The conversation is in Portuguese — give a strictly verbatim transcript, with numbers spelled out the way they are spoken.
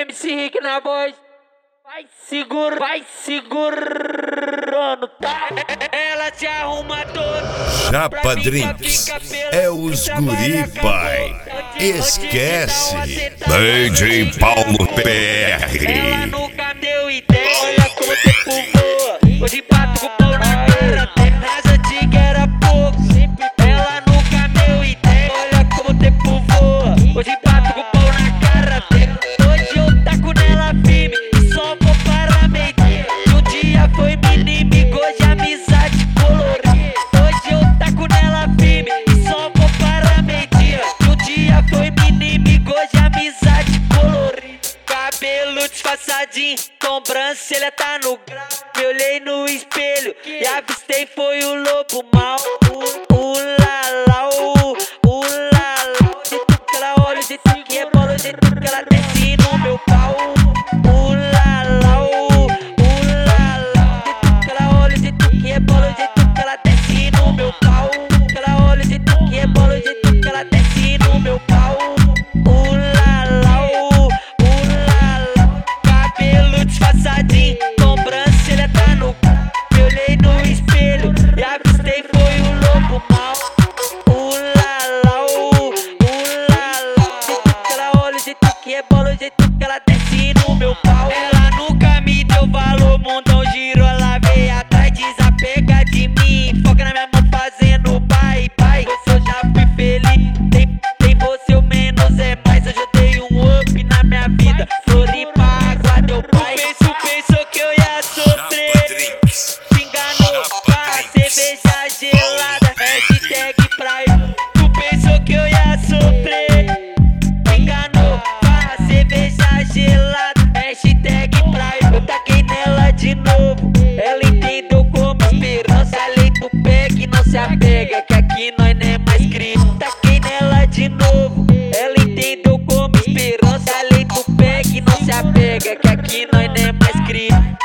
M C Rick na voz. Vai segura, vai segurando, tá? Ela te arruma todo. Japa Drinks é os guri, pai. Esquece. D J Paulo P R. Ela nunca deu ideia. Olha como o tempo voa. Hoje bato com o pau na cara. Nas antigas era pouco. Ela nunca deu ideia. Olha como o tempo voa. Hoje bato com o pau na cara. Hoje eu taco nela firme. Só vou para meio-dia. Um dia foi meu inimigo, hoje amizade colorida. Hoje eu taco nela firme. Só vou para meio-dia. Um dia foi meu inimigo, hoje amizade colorida. Cabelo disfarçadinho, sobrancelha tá no grau. Me olhei no espelho e avistei foi o lobo mal. O, o lalá, o, o lalá. O jeito que ela olha, o jeito que é bola, o jeito que ela desce no meu pau. O lalá, o, o lalá. O jeito que ela olha, o jeito que é bola, o jeito que ela desce no meu pau. Que ela olha, o jeito que é bola, o jeito que ela desce no meu pau. O lalá, o, o lalá. Cabelo disfarçadinho, sobrancelha tá no c... Me olhei no espelho e avistei foi o lobo mal. O lalá, o, o lalá. O jeito que ela olha, o jeito que é bola, o jeito que ela desce no meu pau. Ela nunca me deu valor, mundão girou, ela veio atrás, desapega de mim. Foca na minha mão fazendo pai, pai. Você eu já fui feliz, tem, tem você o menos é mais. Hoje eu dei um up na minha vida, Floripa, água deu pai. Tu pensou que eu ia sofrer, te enganou com a cerveja gelada, hashtag praia. Tu pensou que eu ia sofrer, te enganou com a cerveja gelada, hashtag praia. Eu taquei nela de novo, ela entendeu como esperança. Lei do peg, não se apega, que aqui nós não é mais Cristo. Taquei nela de novo, ela entendeu como esperança. Lei do peg, não se apega, que aqui nós não é mais Cristo.